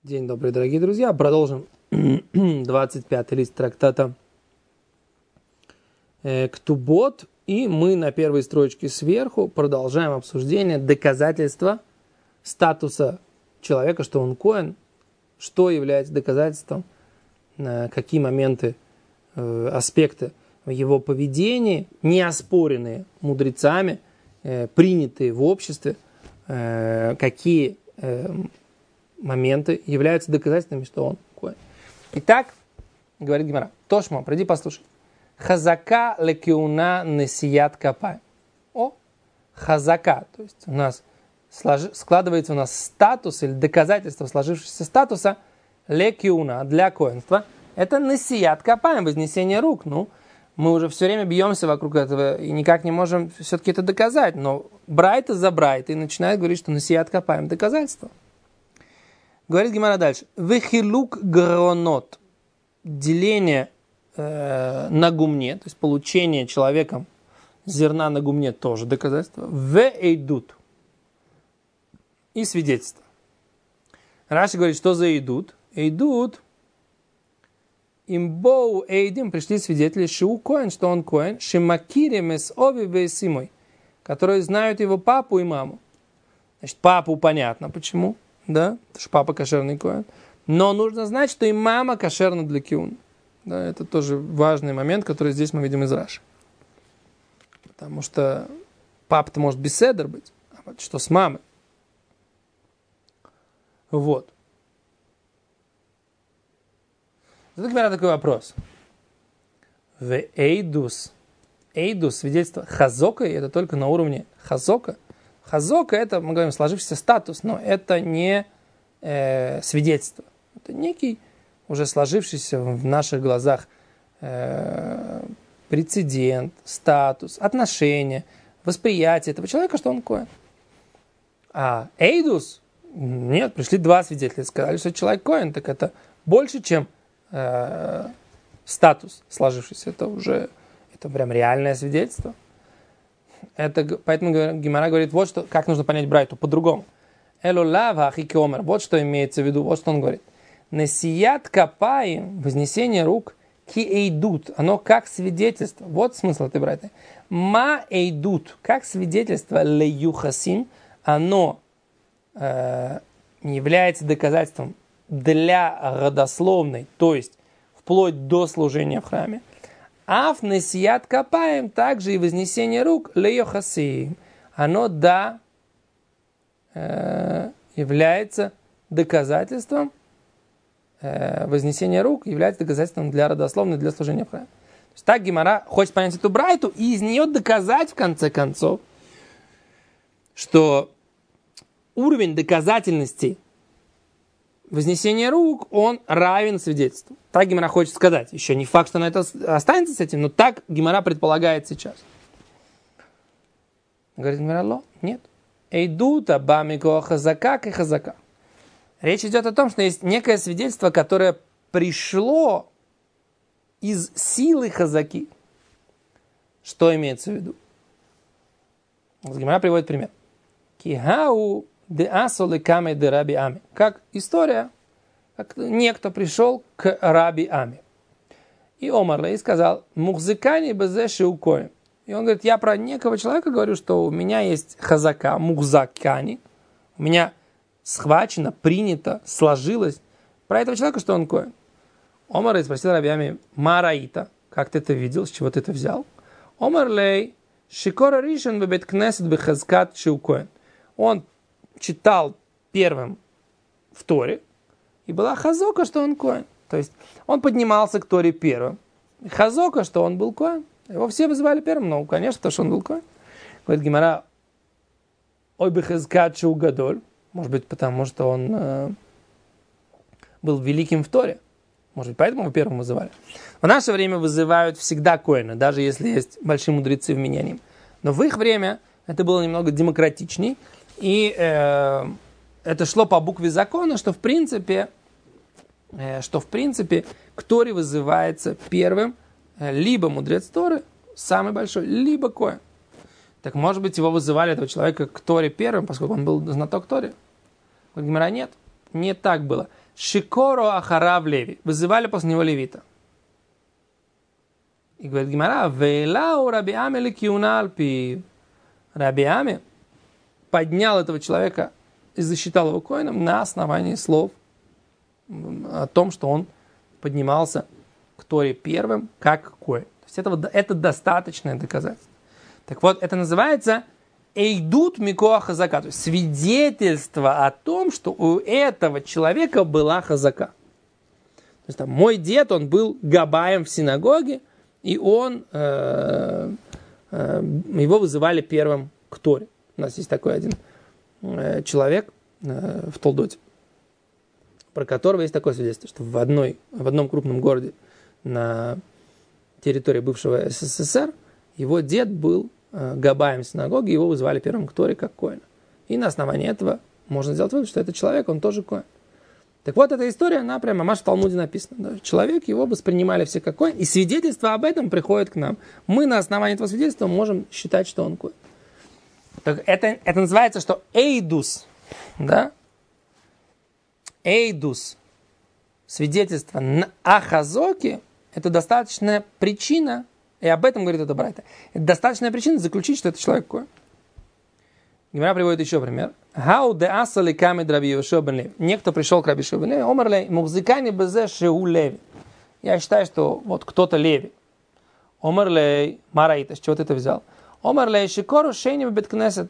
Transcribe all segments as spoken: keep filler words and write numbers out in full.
День добрый, дорогие друзья. Продолжим двадцать пятый лист трактата э, Ктубот. И мы на первой строчке сверху продолжаем обсуждение доказательства статуса человека, что он коэн, что является доказательством, э, какие моменты, э, аспекты в его поведении, не оспоренные мудрецами, э, принятые в обществе, э, какие э, моменты являются доказательствами, что он коэн. Итак, говорит Гемара, Тошма, приди послушай. Хазака лекиуна несият капай. О, хазака, то есть у нас слож... складывается у нас статус или доказательство сложившегося статуса лекиуна для коэнства. Это несият капай, вознесение рук. Ну, мы уже все время бьемся вокруг этого и никак не можем все-таки это доказать. Но брайта за брайта и начинает говорить, что несият капай доказательство. Говорит Гемара дальше. Вехилук гронот. Деление э, на гумне, то есть получение человеком зерна на гумне тоже доказательство. Вейдут. И свидетельство. Раши говорит, что за эйдут? Эйдут. Имбоу эйдим пришли свидетели шиу коэн, что он коэн, шимакирим эс ови вейсимой, которые знают его папу и маму. Значит, папу понятно, почему. Да, потому что папа кошерный коэн. Но нужно знать, что и мама кошерна для киуна. Да, это тоже важный момент, который здесь мы видим из Раши. Потому что папа-то может беседер быть, а вот что с мамой? Вот. Задаю мне такой вопрос. В эйдус. Эйдус, свидетельство хазока, и это только на уровне хазока. Хазока – это, мы говорим, сложившийся статус, но это не э, свидетельство. Это некий уже сложившийся в наших глазах э, прецедент, статус, отношение, восприятие этого человека, что он коэн. А эйдус – нет, пришли два свидетеля, сказали, что человек коэн, так это больше, чем э, статус сложившийся. Это уже это прям реальное свидетельство. Это, поэтому Гемара говорит, вот что, как нужно понять брайту по-другому. Элолава хикомер, вот что имеется в виду, вот что он говорит. Несият капай, вознесение рук, ки эйдут, оно как свидетельство. Вот смысл этой брайты. Ма эйдут, как свидетельство ле юхасим, оно э, является доказательством для родословной, то есть вплоть до служения в храме. Аф несият капаем, также и вознесение рук лейохасим. Оно, да, э, является доказательством, э, вознесение рук является доказательством для родословной, для служения в храме. То есть так Гемара хочет понять эту брайту и из нее доказать, в конце концов, что уровень доказательности вознесение рук, он равен свидетельству. Так Гемара хочет сказать. Еще не факт, что она это останется с этим, но так Гемара предполагает сейчас. Говорит Гемара, ло, нет. Эйдута бамико хазака и хазака. Речь идет о том, что есть некое свидетельство, которое пришло из силы хазаки. Что имеется в виду? Гемара приводит пример. Кихау де асолы каме де раби ами. Как история, как некто пришел к раби ами. И Омарле и сказал, мухзыкани безе шиукоем. И он говорит, я про некого человека говорю, что у меня есть хазака, мухзакани. У меня схвачено, принято, сложилось. Про этого человека, что он коэн. Омарле спросил раби ами, мараита, как ты это видел, с чего ты это взял? Омарле, шикора ришен бебет кнесет бехазкат шиукоем. Он читал первым в Торе, и была хазока, что он коэн. То есть он поднимался к Торе первым. Хазока, что он был коэн. Его все вызывали первым, но, конечно, то, что он был коэн. Говорит Гемара, ой бехазкат шиугадоль. Может быть, потому что он э, был великим в Торе. Может быть, поэтому его первым вызывали. В наше время вызывают всегда коэна, даже если есть большие мудрецы в Миньяним. Но в их время это было немного демократичней. И э, это шло по букве закона, что в принципе, э, что в принципе к Торе вызывается первым э, либо мудрец Торы, самый большой, либо коэн. Так может быть его вызывали, этого человека, к Торе первым, поскольку он был знаток Торе? Гемара, нет, не так было. Шикоро Ахарав Леви. Вызывали после него левита. И говорит Гемара, Вейлау Раби Ами лекиуна альпи. Раби Ами поднял этого человека и засчитал его коэном на основании слов о том, что он поднимался к Торе первым, как коэн. То есть это, это достаточное доказательство. Так вот, это называется эйдут микоа хазака, то есть свидетельство о том, что у этого человека была хазака. То есть там, мой дед, он был габаем в синагоге, и он, э, э, его вызывали первым к Торе. У нас есть такой один э, человек э, в Толдоте, про которого есть такое свидетельство, что в, одной, в одном крупном городе на территории бывшего СССР его дед был э, габаем синагоги, его вызывали первым к Торе как коэна. И на основании этого можно сделать вывод, что этот человек, он тоже коэн. Так вот, эта история, она прямо в Талмуде написана. Да? Человек, его воспринимали все как коэн, и свидетельство об этом приходит к нам. Мы на основании этого свидетельства можем считать, что он коэн. Так это, это называется, что эйдус, да? Эйдус, свидетельство о хазоке, это достаточная причина, и об этом говорит эта брайта, это достаточная причина заключить, что это человек коэн. Гемара приводит еще пример. Хау де асали камед Раби Йошуа бен Леви. Некто пришел к Раби Йошуа бен Леви, омар лей мухзикани безе шеу Леви. Я считаю, что вот кто-то Леви. Омар лей мараита, с чего ты это взял? Омар лей шикору шейни в беткнесет.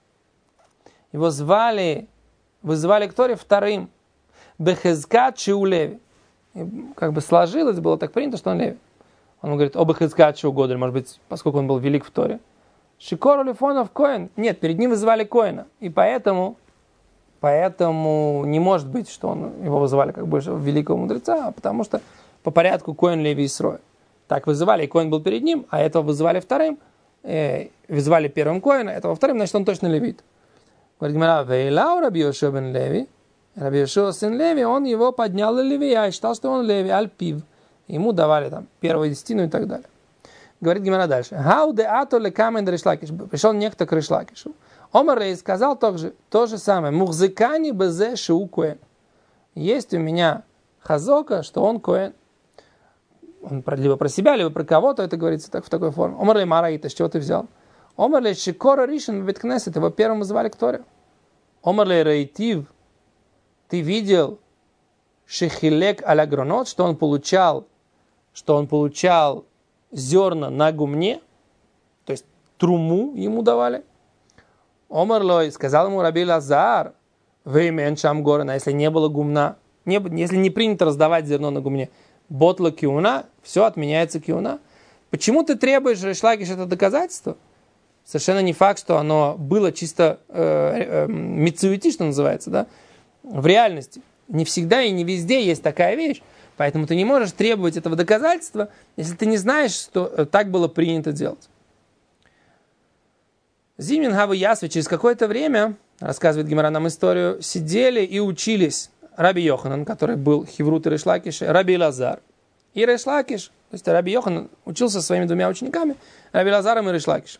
Его звали, вызывали к Торе вторым. Бехезкат шеу Леви. И как бы сложилось, было так принято, что он Леви. Он говорит, о бехезкат шеу Годель, может быть, поскольку он был велик в Торе. Шикору лифонов коэн. Нет, перед ним вызывали коэна. И поэтому, поэтому не может быть, что он, его вызывали как больше великого мудреца, а потому что по порядку коэн Леви Исроэль. Так вызывали, и коэн был перед ним, а этого вызывали вторым, э, вызывали первым коэна, этого вторым, значит, он точно левит. Говорит Гемара, вейлау Раби Йошуа бен Леви, Раби Йошуа сын Леви, он его поднял на Левия и считал, что он Леви, альпив. Ему давали там первую десятину и так далее. Говорит Гемара дальше. Хау де ато ле камен Ришлакиш. Пришел некто к Ришлакишу. Омар Рей сказал тоже, то же самое. Мухзикани безе шиу коэн. Есть у меня хазока, что он коэн. Он либо про себя, либо про кого-то, это говорится так, в такой форме. Омар Рей мараита, с чего ты взял? Омар Рей шикора ришен в беткнесет. Его первым звали к Торе. Омар Рей рейтив. Ты видел шехилек аля гронот, что он получал, что он получал зерна на гумне, то есть труму ему давали. Омар лой, сказал ему Раби Лазар, веймен шам горена, если не было гумна, не, если не принято раздавать зерно на гумне, ботла киуна, все отменяется киуна. Почему ты требуешь, Ришлакиш, это доказательство? Совершенно не факт, что оно было чисто э, э, мицуити, что называется, да? В реальности. Не всегда и не везде есть такая вещь. Поэтому ты не можешь требовать этого доказательства, если ты не знаешь, что так было принято делать. Зимин Хаву Ясви через какое-то время, рассказывает Гемара нам историю, сидели и учились Раби Йоханан, который был Хеврут и Ришлакиш, Раби Лазар и Ришлакиш. То есть Раби Йоханан учился со своими двумя учениками, Раби Лазаром и Ришлакишем.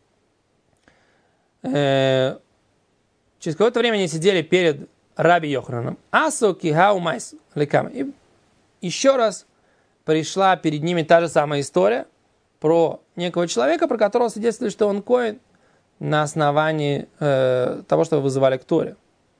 Через какое-то время они сидели перед Раби Йохананом. Асо кихау майс лекам. И еще раз пришла перед ними та же самая история про некого человека, про которого свидетельствует, что он коэн, на основании э, того, что вызывали к Торе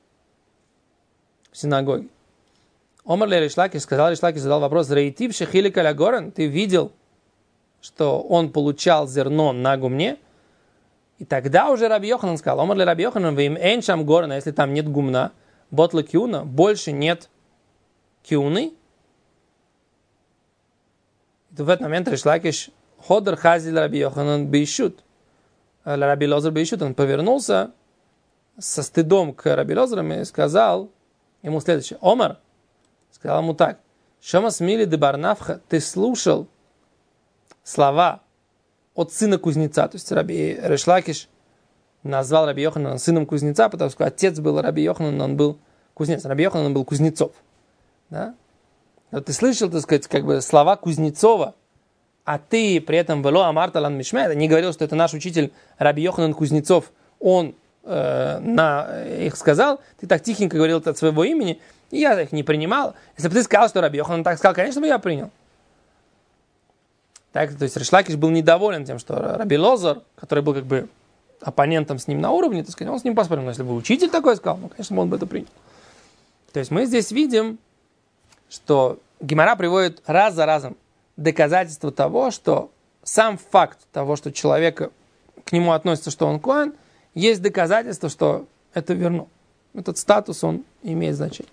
в синагоге. Омар ле Ришлакиш, сказал Ришлакиш, задал вопрос, рейтив шехилик аля горен, ты видел, что он получал зерно на гумне? И тогда уже Раби Йоханан сказал, Омар ле Раби Йоханан, вим эйн шам горен, если там нет гумна, ботла киуна, больше нет киуны. И в этот момент Ришлакиш ходер хазил Раби Йоханан бейшут. Раби Лозер бейшут. Он повернулся со стыдом к Раби Лозеру и сказал ему следующее. Омар сказал ему так. Шома смили де барнафха. Ты слушал слова от сына кузнеца. То есть Раби Ришлакиш назвал Раби Йоханана сыном кузнеца, потому что отец был Раби Йоханан, он был кузнец. Раби Йоханан был Кузнецов. Да? Но ты слышал, так сказать, как бы слова Кузнецова, а ты при этом вело амарталан мишмет, не говорил, что это наш учитель Раби Йоханан Кузнецов, он э, на, их сказал, ты так тихенько говорил от своего имени, И я их не принимал. Если бы ты сказал, что Раби Йохан так сказал, конечно бы я принял. Так, то есть Рейш Лакиш был недоволен тем, что Раби Лозар, который был как бы оппонентом с ним на уровне, так сказать, он с ним поспорил. Но если бы учитель такой сказал, ну, конечно, он бы это принял. То есть мы здесь видим, что Гемара приводит раз за разом доказательство того, что сам факт того, что человека к нему относится, что он коэн, есть доказательство, что это верно. Этот статус, он имеет значение.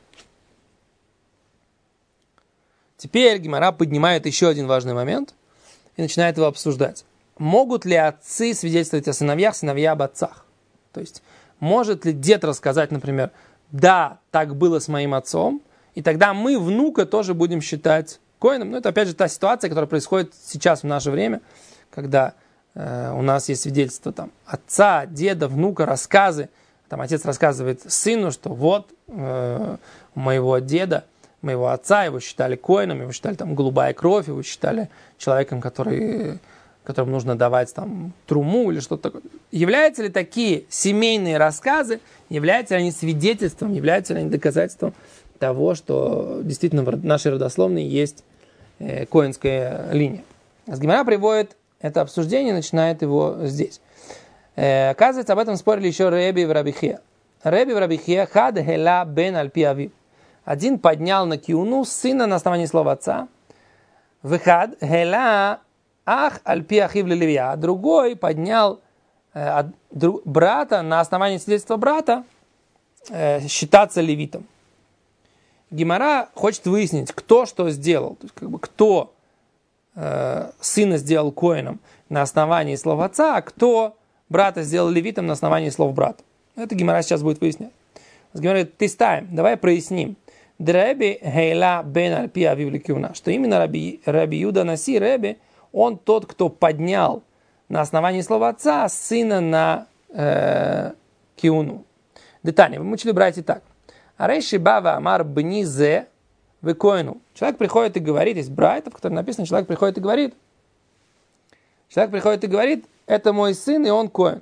Теперь Гемара поднимает еще один важный момент и начинает его обсуждать. Могут ли отцы свидетельствовать о сыновьях, сыновья об отцах? То есть, может ли дед рассказать, например, да, так было с моим отцом, и тогда мы внука тоже будем считать коэном. Но это, опять же, та ситуация, которая происходит сейчас в наше время, когда э, у нас есть свидетельство там, отца, деда, внука, рассказы. Там отец рассказывает сыну, что вот э, у моего деда, моего отца, его считали коэном, его считали там голубая кровь, его считали человеком, который, которому нужно давать там труму или что-то такое. Являются ли такие семейные рассказы, являются ли они свидетельством, являются ли они доказательством того, что действительно в нашей родословной есть э, коэнская линия? Гемара приводит это обсуждение, начинает его здесь. Э, оказывается, об этом спорили еще Реби в Раби Хия. Реби в Раби Хия хад хела бен альпи авив. Один поднял на киуну сына на основании слова отца. Вехад хела ах альпи ахив лелевия. А другой поднял э, друг, брата на основании свидетельства брата э, считаться левитом. Гемара хочет выяснить, кто что сделал. То есть, как бы, кто э, сына сделал коэном на основании слов отца, а кто брата сделал левитом на основании слов брата. Это Гемара сейчас будет выяснять. Гемара говорит, ты ставим, давай проясним. Дреби гейла бен альпи авив лекиуна. Что именно Раби, Раби Юда Наси, Реби, он тот, кто поднял на основании слова отца сына на э, киуну. Детально, мы учили брать и так. Арейши бава амар бнизе векоину. Человек приходит и говорит, есть брайта, в котором написано, человек приходит и говорит, человек приходит и говорит, это мой сын, и он коэн.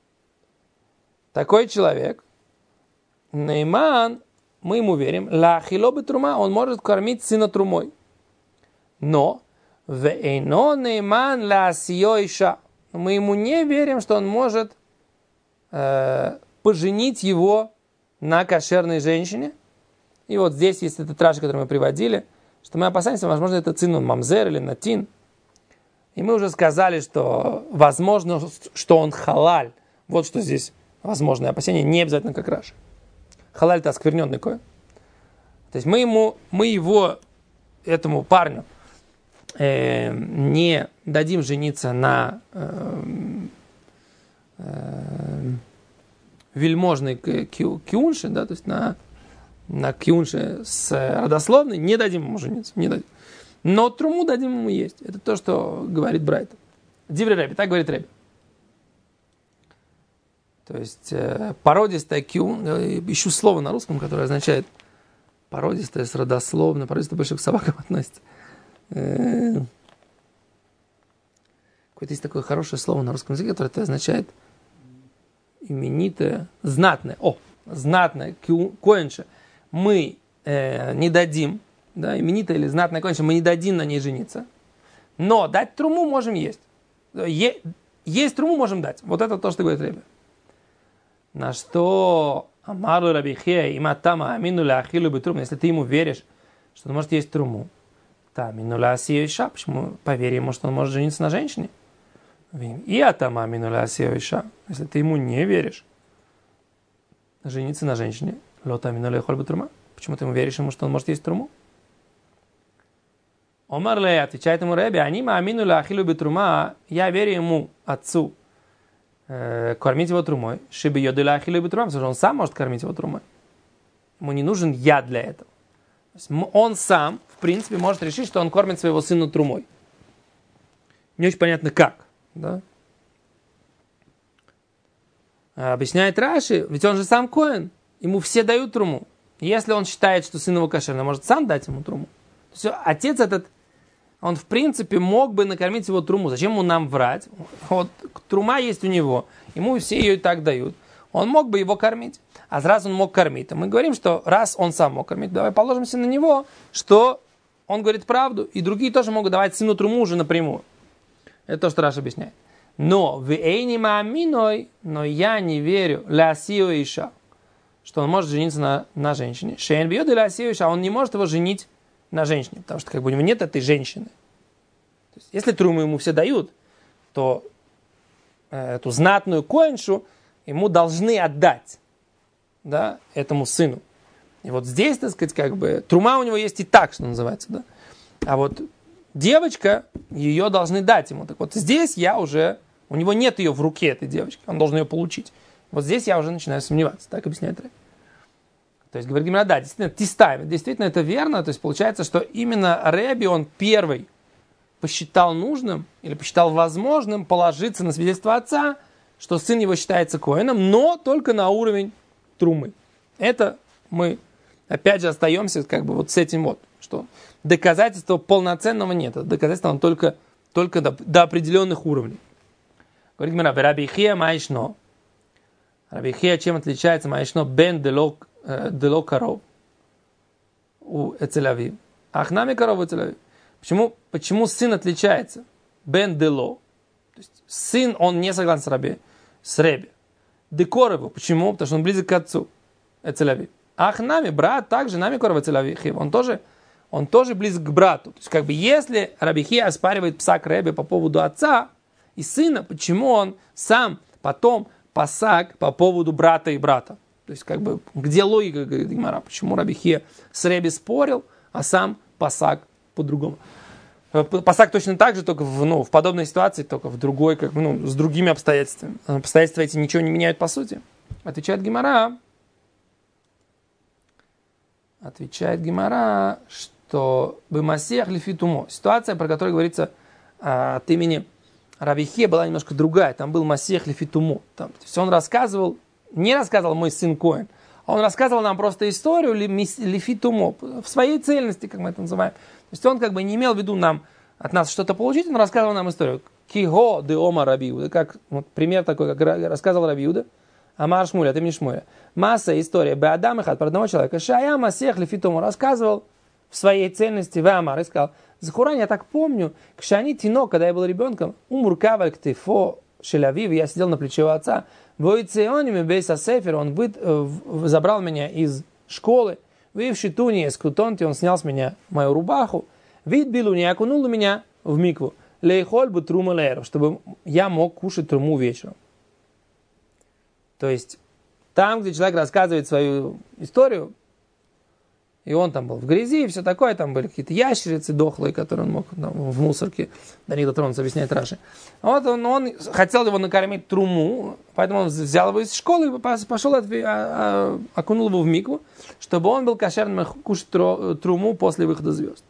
Такой человек, Нейман, мы ему верим, ла хилобы трума, он может кормить сына трумой. Но, вейно нейман ла сио иша, мы ему не верим, что он может э, поженить его на кошерной женщине. И вот здесь есть этот раши, который мы приводили, что мы опасаемся, возможно, это цин, он мамзер или натин. И мы уже сказали, что возможно, что он халаль. Вот что здесь возможное опасение, не обязательно как раши. Халаль это оскверненный коэн. То есть мы ему, мы его, этому парню, э, не дадим жениться на э, э, вельможной киунше, да, то есть на, на киунше с родословной, не дадим ему жениться, не дадим. Но труму дадим ему есть. Это то, что говорит Брайта. Диври Реби, так говорит Реби. То есть э, породистая киун, э, ищу слово на русском, которое означает породистая с родословной, породистая больше к собакам относится. Э, какое-то есть такое хорошее слово на русском языке, которое это означает именитая, знатная, о, знатная коэнша. Мы э, не дадим, да, именитая или знатная коэнша, мы не дадим на ней жениться. Но дать труму можем есть. Е, есть труму можем дать. Вот это то, что говорит Реби. На что Амару Раби Хия, иматама амину ля ахилу бетрум, если ты ему веришь, что он может есть труму, та амину ля асию иша, почему поверь ему, что он может жениться на женщине? И атама амину ля асию иша, если ты ему не веришь, жениться на женщине, лота амину ля ахилу бетрума, почему ты ему веришь ему, что он может есть труму? Омар ле, отвечает ему Реби, анима амину ля ахилу бетрума, я верю ему, отцу, кормить его трумой, шиби йоды ля ахилу бетрума, потому что он сам может кормить его трумой. Ему не нужен яд для этого. Он сам, в принципе, может решить, что он кормит своего сына трумой. Не очень понятно как. Да? Объясняет Раши, ведь он же сам коэн, ему все дают труму. Если он считает, что сын его кошерный, может сам дать ему труму. То есть отец этот, он в принципе мог бы накормить его труму. Зачем ему нам врать? Вот трума есть у него, ему все ее и так дают. он мог бы его кормить. А раз он мог кормить, то мы говорим, что раз он сам мог кормить, давай положимся на него, что он говорит правду, и другие тоже могут давать сыну труму уже напрямую. Это то, что Раши объясняет. Но в эйни мааминой, но я не верю ля сио иша, что он может жениться на, на женщине. Шейн бьет ля сио иша, он не может его женить на женщине, потому что как бы у него нет этой женщины. То есть, если труму ему все дают, то э, эту знатную коиншу ему должны отдать, да, этому сыну. И вот здесь, так сказать, как бы трума у него есть и так, что называется, да. А вот девочка, ее должны дать ему. Так вот здесь я уже, у него нет ее в руке, этой девочки, он должен ее получить. Вот здесь я уже начинаю сомневаться, так объясняет Рэбби. То есть, говорит Гемара, да, действительно, тистайм, действительно это верно, то есть получается, что именно Рэбби, он первый посчитал нужным, или посчитал возможным положиться на свидетельство отца, что сын его считается коэном, но только на уровень трумы. Это мы, опять же, остаемся как бы вот с этим вот, что доказательства полноценного нет, доказательства он только, только до, до определенных уровней. Говорит Гемара, Раби Хия майшно. Раби Хия чем отличается майшно бен дело коров у эцелавив. Ахнами коров у эцелавив. Почему, почему сын отличается? Бен дело. То есть сын, он не согласен с Раби, с Рэби. Декорову. Почему? Потому что он близок к отцу. Эцелавив. Ахнами, брат, также нами коров эцелавив. Он тоже, он тоже близок к брату. То есть, как бы, если Раби Хия оспаривает псак Рэби по поводу отца и сына, почему он сам потом пасак по поводу брата и брата? То есть, как бы, где логика, говорит Гемара? Почему Раби Хия с Рэби спорил, а сам пасак по-другому? Пасак точно так же, только в, ну, в подобной ситуации, только в другой, как, ну, с другими обстоятельствами. Обстоятельства эти ничего не меняют по сути. Отвечает Гемара, отвечает Гемара, что бемасех лифитумо. Ситуация, про которую говорится а, от имени Раби Хия, была немножко другая. Там был масех лифитумо. Там, то есть он рассказывал, не рассказывал мой сын Коэн, а он рассказывал нам просто историю лифитумо, в своей цельности, как мы это называем. То есть он как бы не имел в виду нам от нас что-то получить, он рассказывал нам историю. Киго де ома Раби Иуда, как вот, пример такой, как рассказывал Раби Иуда. Амар Шмуля, от имени Шмуля. Масса история Беадам и Хат про одного человека. Шая Масех Лефитому рассказывал в своей цельности в Амар и сказал: Захурань, я так помню, кшани тино, когда я был ребенком, умуркаваль ктефо шелявив, я сидел на плече у отца. Войцеоними бейса сефер, он вы, э, забрал меня из школы. Вы в шитуне из кутонти, он снял с меня мою рубаху. Вид билуни, окунул меня в микву. Лейхоль бы трума лейров, чтобы я мог кушать труму вечером. То есть, там, где человек рассказывает свою историю, и он там был в грязи и все такое, там были какие-то ящерицы дохлые, которые он мог там, в мусорке до них дотронуться, объясняет Раши. Вот он, он хотел его накормить труму, поэтому он взял его из школы и пошел, окунул его в микву, чтобы он был кошерным кушать труму после выхода звезд.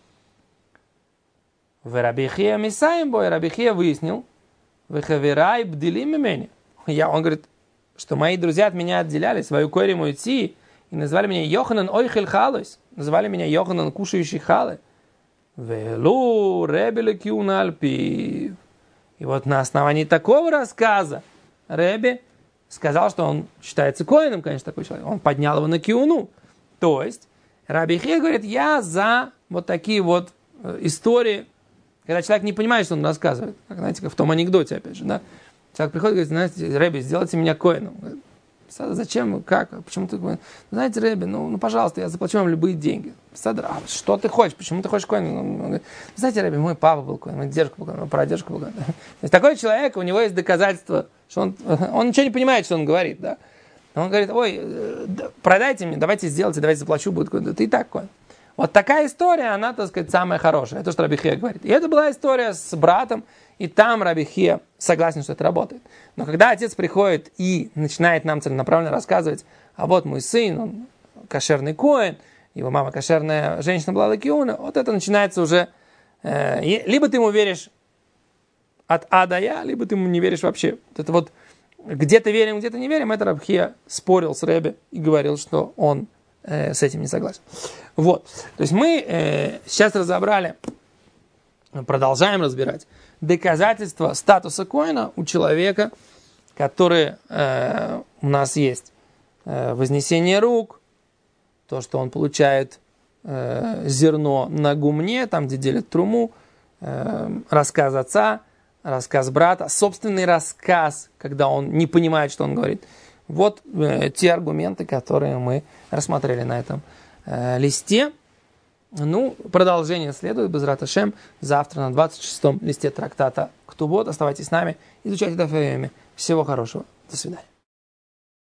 В Раби Хия Мисаимбо, Раби Хия выяснил, в Хаверай бдили мимени. Он говорит, что мои друзья от меня отделяли свою кори мою ти и назвали меня Йоханан Ойхель Халос, называли меня Йоханан кушающий халы. Велу Ребе Киуна Альпи. И вот на основании такого рассказа Ребе сказал, что он считается коином, конечно, такой человек. Он поднял его на киуну. То есть Раби Хия говорит, я за вот такие вот истории, когда человек не понимает, что он рассказывает. Как, знаете, как в том анекдоте, опять же, да? Человек приходит и говорит, знаете, Ребе, сделайте меня коином. Зачем? Как? Почему ты... Знаете, Ребе, ну, ну, пожалуйста, я заплачу вам любые деньги. А что ты хочешь? Почему ты хочешь коин? Знаете, Ребе, мой папа был коин, мой дедушка был коин, мой прадедушка был коин. То есть такой человек, у него есть доказательства, что он, он ничего не понимает, что он говорит, да? Он говорит, ой, продайте мне, давайте сделайте, давайте заплачу, будет коин. Ты и так коин. Вот такая история, она, так сказать, самая хорошая. Это то, что Раби Хия говорит. И это была история с братом, и там Раби Хия согласен, что это работает. Но когда отец приходит и начинает нам целенаправленно рассказывать, а вот мой сын, он кошерный коэн, его мама кошерная женщина была лакиуна, вот это начинается уже... Э, либо ты ему веришь от А до Я, либо ты ему не веришь вообще. Вот это вот где-то верим, где-то не верим, это Раби Хия спорил с Ребе и говорил, что он э, с этим не согласен. Вот. То есть мы э, сейчас разобрали, продолжаем разбирать доказательства статуса коэна у человека, которые э, у нас есть. Э, вознесение рук, то, что он получает э, зерно на гумне, там, где делят труму, э, рассказ отца, рассказ брата, собственный рассказ, когда он не понимает, что он говорит. Вот э, те аргументы, которые мы рассмотрели на этом э, листе. Ну, продолжение следует, Безрат Ашем, завтра на двадцать шестом листе трактата Ктубот. Оставайтесь с нами, изучайте это время. Всего хорошего. До свидания.